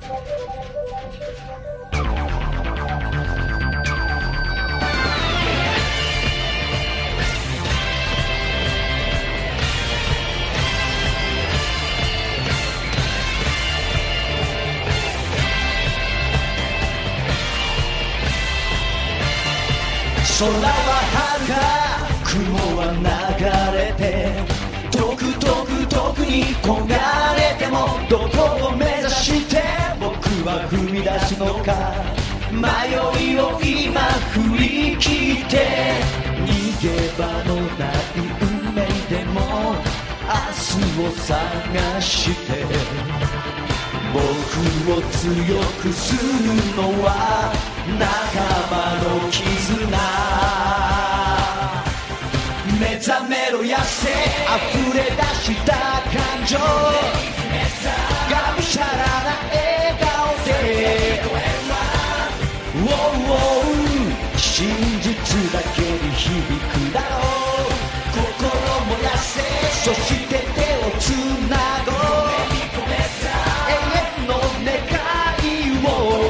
空は遥か雲は流れて遠く遠く遠くに焦がれてもどこを目指して僕は踏み出すのか迷いを今振り切って逃げ場のない運命でも明日を探して僕を強くするのは仲間の絆目覚めろ野生溢れ出した感情がむしゃらな笑顔で真実だけに響くだろう心も野生そして手をつなごう永遠の願いを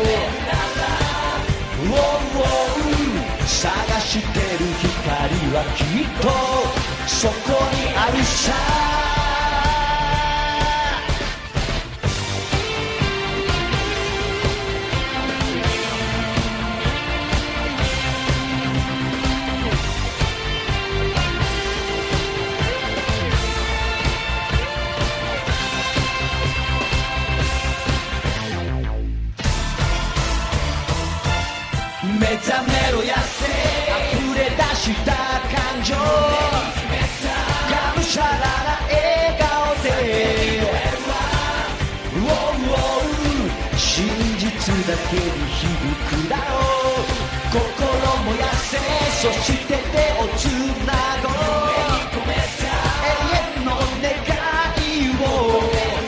探してる光はきっとそこにあるさ目覚めろ野生溢れ出した感情がむしゃらな笑顔で真実だけに響くだろう心も野生そして手をつなごう永遠の願いを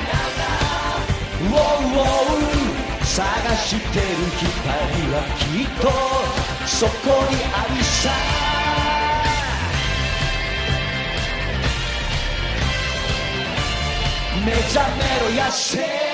探してる光はきっとそこにあるさ目覚めろ野生